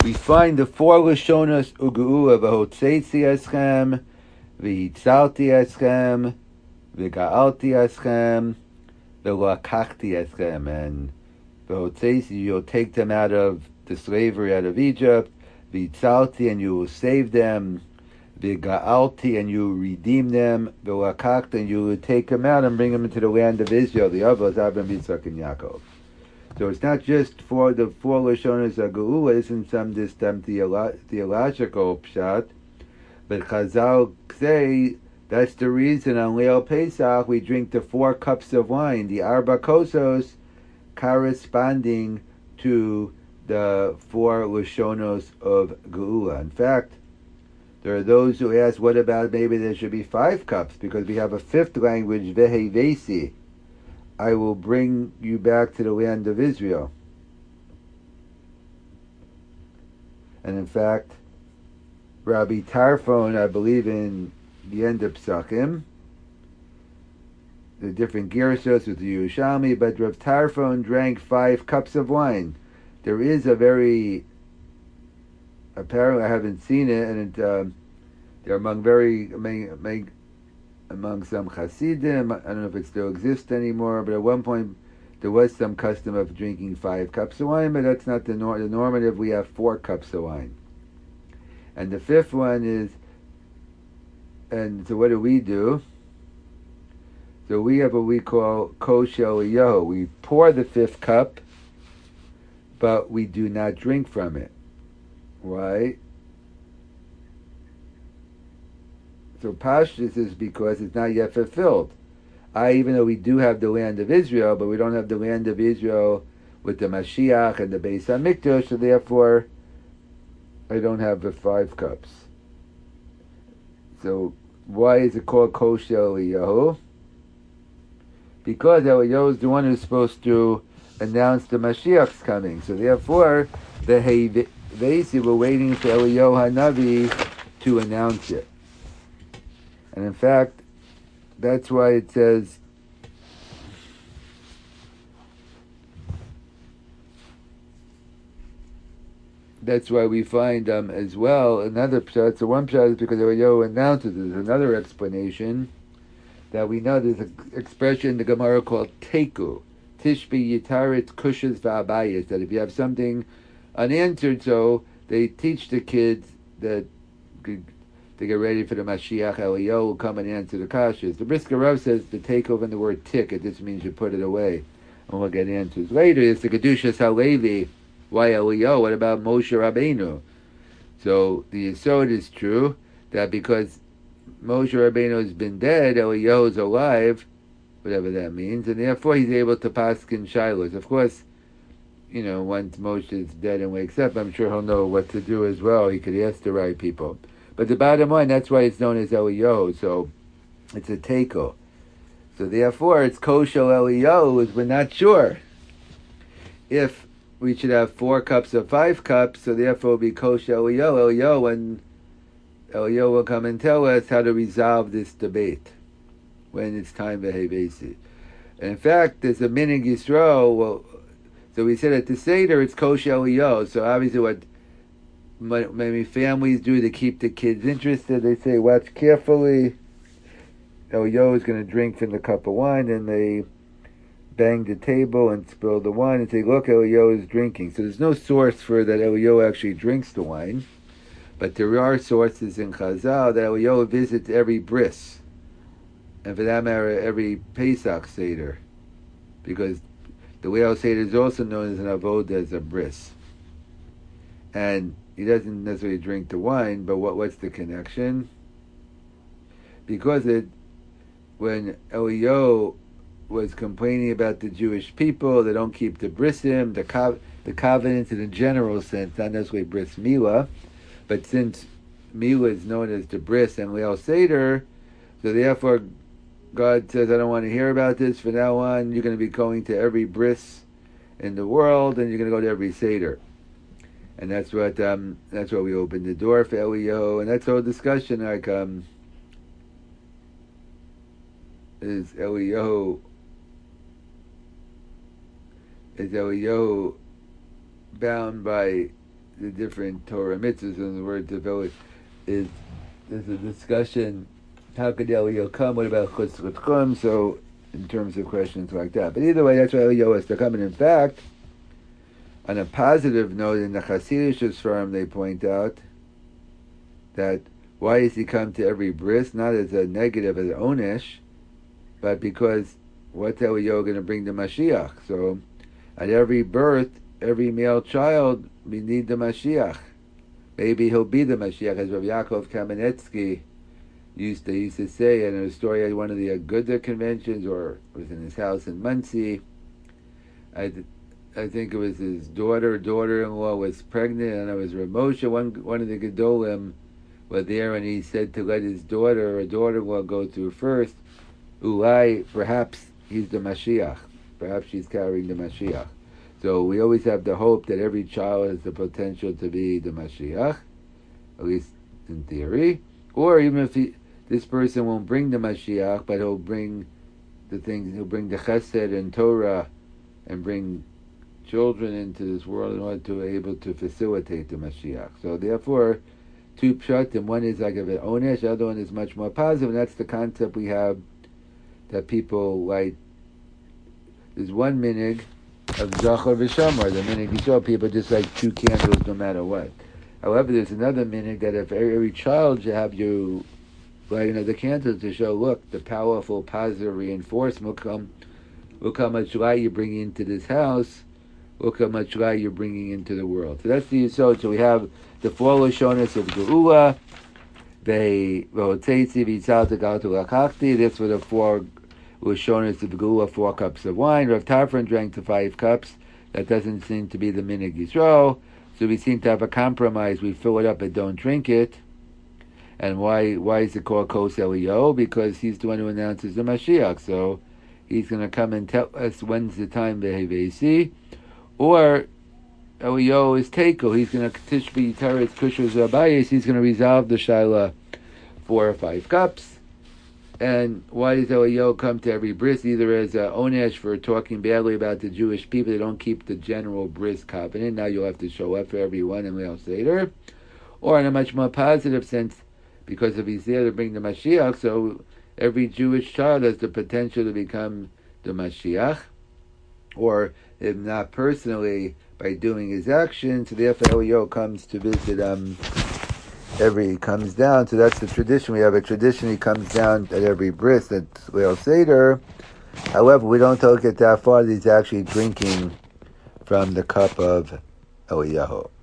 we find the four Lashonos Ugeula v'hotzeitzi eschem, v'hitzalti eschem, v'ga'alti eschem, v'lakachti eschem, and v'hotzeitzi, you'll take them out of the slavery out of Egypt, v'hitzalti, and you will save them, v'ga'alti, and you will redeem them, v'lakachti, and you will take them out and bring them into the land of Israel, the Avos, Abraham, Yitzchak, and Yaakov. So it's not just for the four Lashonos HaGeula, isn't some theological pshat, but Chazal say that's the reason on Leil Pesach we drink the 4 cups of wine, the Arba Kosos, corresponding to the 4 Lashonos of Geula. In fact, there are those who ask, what about maybe there should be 5 cups, because we have a 5th language, Vehe Vesi, I will bring you back to the land of Israel. And in fact, Rabbi Tarfon, I believe in the end of Psachim, the different Gershos with the Yerushalmi, but Rav Tarfon drank 5 cups of wine. There is a very, apparently I haven't seen it, and they're among some Hasidim. I don't know if it still exists anymore, but at one point there was some custom of drinking 5 cups of wine, but that's not the normative. We have 4 cups of wine. And the 5th one is, and so what do? So we have what we call Kosh Eliyahu. We pour the 5th cup, but we do not drink from it. Why? So Pashtus is because it's not yet fulfilled. Even though we do have the land of Israel, but we don't have the land of Israel with the Mashiach and the Beis HaMikdash, so therefore I don't have the 5 cups. So why is it called Kosh Eliyahu? Because Eliyahu is the one who's supposed to announce the Mashiach's coming. So therefore, the Vesi were waiting for Eliyahu HaNavi to announce it. And in fact, that's why it says, that's why we find as well another pshat. So one pshat is because Eliyahu announces. There's another explanation that we know. There's an expression in the Gemara called teku, tishbi yitarit kushas va'abayis, that if you have something unanswered, so they teach the kids that to get ready for the Mashiach, Eliyahu will come and answer the kashas. The Brisker Rav says the takeover in the word tik, it just means you put it away. And we'll get answers later. It's the Kedushas HaLevi. Why Eliyahu? What about Moshe Rabbeinu? So the Yesod is true, that because Moshe Rabbeinu has been dead, Eliyahu is alive, whatever that means, and therefore he's able to paskin shilos. Of course, once Moshe is dead and wakes up, I'm sure he'll know what to do as well. He could ask the right people. But the bottom line, that's why it's known as Eliyahu, so it's a teiko. So therefore, it's koshel Eliyahu, is we're not sure if we should have 4 cups or 5 cups, so therefore it'll be koshel Eliyahu, and Eliyahu will come and tell us how to resolve this debate when it's time for Hevesi. And in fact, there's a minig Yisrael, so we said at the Seder, it's koshel Eliyahu, so obviously what many families do to keep the kids interested, they say, watch carefully. Eliyahu is going to drink from the cup of wine, and they bang the table and spill the wine and say, look, Eliyahu is drinking. So there's no source for that Eliyahu actually drinks the wine, but there are sources in Chazal that Eliyahu visits every bris, and for that matter, every Pesach Seder, because the Leil Seder is also known as an avodah, as a bris. And he doesn't necessarily drink the wine, but what's the connection? Because when Eliyahu was complaining about the Jewish people, they don't keep the brisim, the covenants in a general sense, not necessarily bris milah, but since milah is known as the bris and Leil Seder, so therefore God says, I don't want to hear about this. From now on, you're going to be going to every bris in the world, and you're going to go to every Seder. And that's what we opened the door for Eliyahu, and that's the whole discussion. Like, is Eliyahu bound by the different Torah mitzvahs and the word develop is there's a discussion. How could Eliyahu come? What about chutz l'tchum? So in terms of questions like that. But either way, that's why Eliyahu has to come. And in fact, on a positive note, in the Hasidic firm, they point out that why does he come to every bris? Not as a negative, as an onesh, but because what's Eliyahu going to bring the Mashiach? So at every birth, every male child, we need the Mashiach. Maybe he'll be the Mashiach, as Rav Yaakov Kamenetsky used to say in a story at one of the Aguda conventions, or it was in his house in Monsey. I think it was his daughter-in-law was pregnant, and it was Rav Moshe. One of the Gedolim were there, and he said to let his daughter or daughter-in-law go through first. Ulai, perhaps he's the Mashiach. Perhaps she's carrying the Mashiach. So we always have the hope that every child has the potential to be the Mashiach, at least in theory. Or even if this person won't bring the Mashiach, but he'll bring the things, he'll bring the Chesed and Torah and bring children into this world in order to be able to facilitate the Mashiach. So therefore, two pshatim, one is like an onesh, the other one is much more positive, and that's the concept we have that people like. There's one minig of Zachar v'Shamar, the minig you saw people just like 2 candles no matter what. However, there's another minig that if every child should have you light another candle to show, look, the powerful positive reinforcement look how much light you're bringing into this house, look how much light you're bringing into the world. So that's the Yisod. So we have the 4 Lashonos of Geula, that's for the 4 Lashonos of Geula, 4 cups of wine. Rav Tarfon drank to 5 cups. That doesn't seem to be the minig Yisrael. So we seem to have a compromise. We fill it up and don't drink it. And why is it called Kos Eliyahu? Because he's the one who announces the Mashiach. So he's going to come and tell us when's the time Behevesi. Or Eliyahu is Teiko. He's going to Tishbi Teretz Kushos Abayis. He's going to resolve the Shaila 4 or 5 cups. And why does Eliyahu come to every bris? Either as a onesh for talking badly about the Jewish people, they don't keep the general bris covenant. Now you'll have to show up for everyone in Leil Seder. Or in a much more positive sense, because if he's there to bring the Mashiach, so every Jewish child has the potential to become the Mashiach. Or if not personally, by doing his actions. So therefore Eliyahu comes to visit comes down. So that's the tradition. We have a tradition. He comes down at every bris at Leil Seder. However, we don't take it that far. He's actually drinking from the cup of Eliyahu.